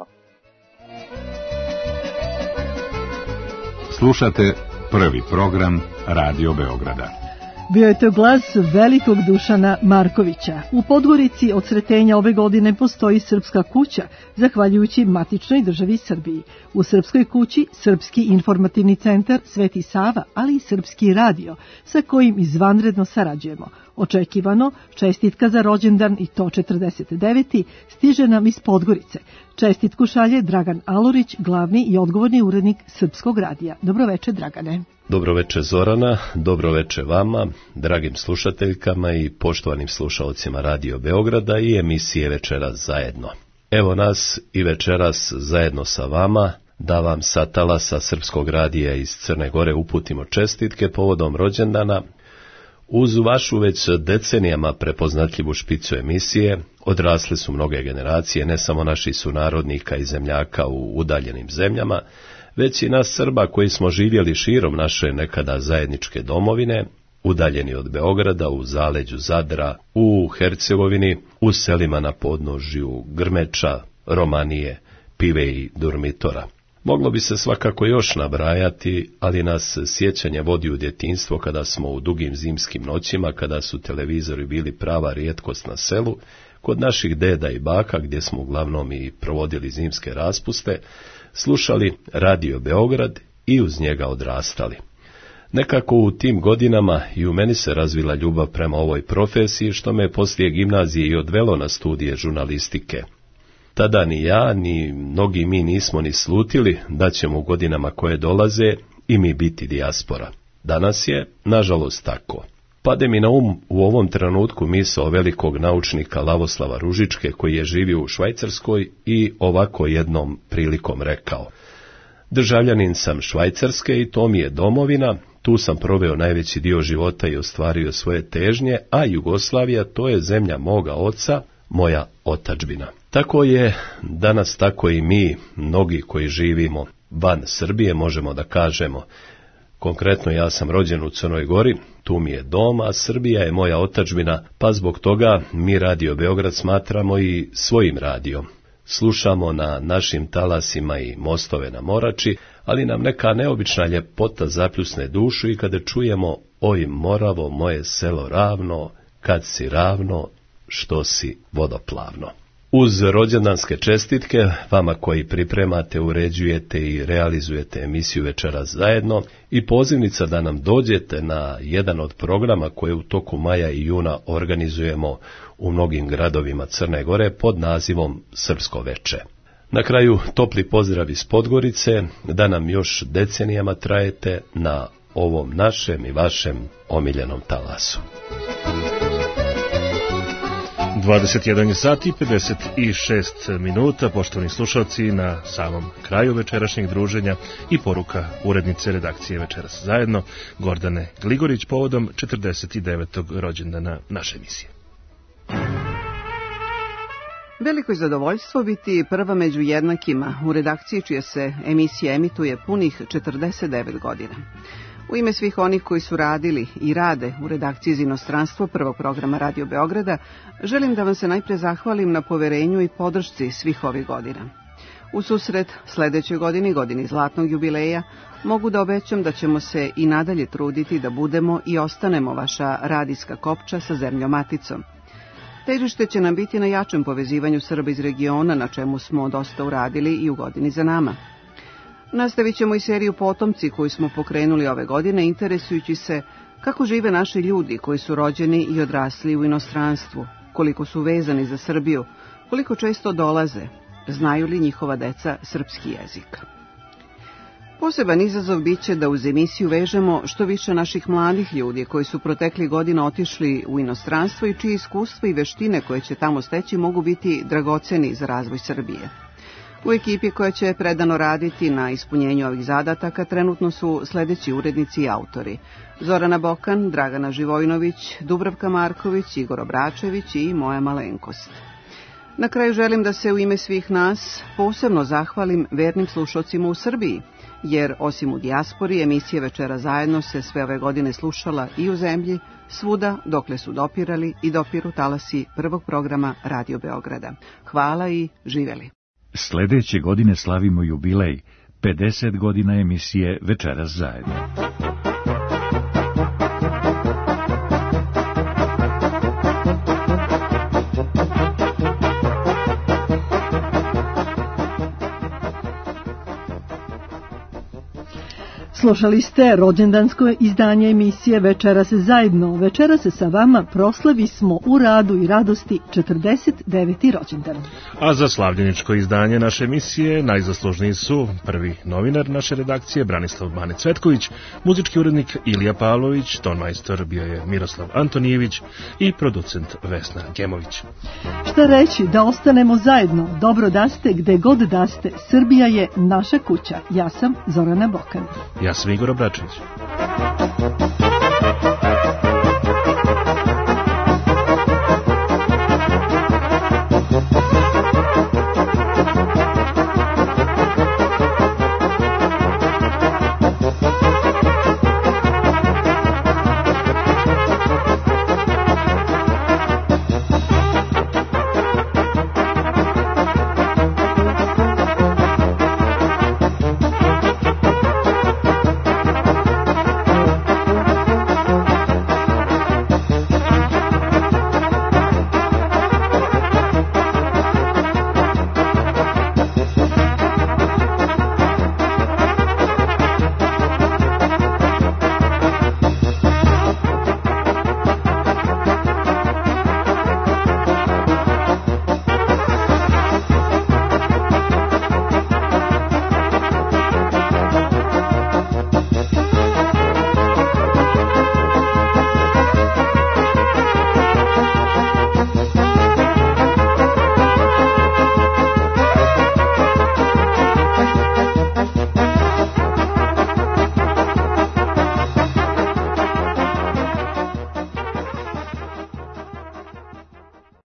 Slušate prvi program Radio Beograda. Bio je to glas velikog Dušana Markovića. U Podgorici od Sretenja ove godine postoji Srpska kuća, zahvaljujući matičnoj državi Srbiji. U Srpskoj kući Srpski informativni centar Sveti Sava, ali i Srpski radio, sa kojim izvanredno sarađujemo. Očekivano, čestitka za rođendan, i to 49. stiže nam iz Podgorice. Čestitku šalje Dragan Alorić, glavni i odgovorni urednik Srpskog radija. Dobroveče, Dragane. Dobroveče, Zorana, dobroveče vama, dragim slušateljkama i poštovanim slušalcima Radio Beograda i emisije Večeras zajedno. Evo nas i večeras zajedno sa vama, da vam sa talasa Srpskog radija iz Crne Gore uputimo čestitke povodom rođendana. Uz vašu već decenijama prepoznatljivu špicu emisije odrasle su mnoge generacije, ne samo naših sunarodnika i zemljaka u udaljenim zemljama, već i nas Srba koji smo živjeli širom naše nekada zajedničke domovine, udaljeni od Beograda, u zaleđu Zadra, u Hercegovini, u selima na podnožju Grmeča, Romanije, Pive i Durmitora. Moglo bi se svakako još nabrajati, ali nas sjećanje vodi u djetinjstvo kada smo u dugim zimskim noćima, kada su televizori bili prava rijetkost na selu, kod naših deda i baka, gdje smo uglavnom i provodili zimske raspuste, slušali Radio Beograd i uz njega odrastali. Nekako u tim godinama i u meni se razvila ljubav prema ovoj profesiji, što me poslije gimnazije i odvelo na studije žurnalistike. Tada ni ja, ni mnogi mi nismo ni slutili da ćemo u godinama koje dolaze i mi biti dijaspora. Danas je, nažalost, tako. Pade mi na u ovom trenutku misao velikog naučnika Lavoslava Ružičke, koji je živio u Švajcarskoj i ovako jednom prilikom rekao: državljanin sam Švajcarske i to mi je domovina, tu sam proveo najveći dio života i ostvario svoje težnje, a Jugoslavija to je zemlja moga oca, moja otadžbina. Tako je danas, tako i mi, mnogi koji živimo van Srbije, možemo da kažemo. Konkretno, ja sam rođen u Crnoj Gori, tu mi je dom, a Srbija je moja otadžbina, pa zbog toga mi Radio Beograd smatramo i svojim radijom. Slušamo na našim talasima i mostove na Morači, ali nam neka neobična ljepota zapljusne dušu i kada čujemo: oj Moravo, moje selo ravno, kad si ravno, što si vodoplavno. Uz rođendanske čestitke, vama koji pripremate, uređujete i realizujete emisiju Večeras zajedno, i pozivnica da nam dođete na jedan od programa koje u toku maja i juna organizujemo u mnogim gradovima Crne Gore pod nazivom Srpsko veče. Na kraju topli pozdrav iz Podgorice, da nam još decenijama trajete na ovom našem i vašem omiljenom talasu. 21 sati 56 minuta, poštovani slušalci, na samom kraju večerašnjeg druženja i poruka urednice redakcije Večeras zajedno, Gordane Gligorić, povodom 49. rođendana naše emisije. Veliko je zadovoljstvo biti prva među jednakima u redakciji čija se emisija emituje punih 49 godina. U ime svih onih koji su radili i rade u redakciji iz inostranstva prvog programa Radio Beograda, želim da vam se najprije zahvalim na poverenju i podršci svih ovih godina. U susret sledećoj godini, godini zlatnog jubileja, mogu da obećam da ćemo se i nadalje truditi da budemo i ostanemo vaša radijska kopča sa zemljom maticom. Težište će nam biti na jačem povezivanju Srba iz regiona, na čemu smo dosta uradili i u godini za nama. Nastavit ćemo i seriju Potomci koju smo pokrenuli ove godine, interesujući se kako žive naši ljudi koji su rođeni i odrasli u inostranstvu, koliko su vezani za Srbiju, koliko često dolaze, znaju li njihova deca srpski jezik. Poseban izazov biće da uz emisiju vežemo što više naših mladih ljudi koji su protekli godina otišli u inostranstvo i čije iskustva i veštine koje će tamo steći mogu biti dragoceni za razvoj Srbije. U ekipi koja će predano raditi na ispunjenju ovih zadataka trenutno su sledeći urednici i autori: Zorana Bokan, Dragana Živojnović, Dubravka Marković, Igor Obračević i moja malenkost. Na kraju želim da se u ime svih nas posebno zahvalim vernim slušalcima u Srbiji, jer osim u dijaspori, emisija Večera zajedno se sve ove godine slušala i u zemlji, svuda dokle su dopirali i dopiru talasi prvog programa Radio Beograda. Hvala i živeli. Sledeće godine slavimo jubilej, 50 godina emisije Večeras zajedno. Slušali ste rođendansko izdanje emisije Večeras zajedno. Večeras sa vama proslavi smo u radu i radosti 49. rođendan. A za slavljeničko izdanje naše emisije najzaslužniji su prvi novinar naše redakcije Branislav Bane Cvetković, muzički urednik Ilija Pavlović, tonmajstor bio je Miroslav Antonijević i producent Vesna Gemović. Šta reći, da ostanemo zajedno, dobro da ste, gde god da ste, Srbija je naša kuća. Ja sam Zorana Bokan. Ja sam Igor Obračević.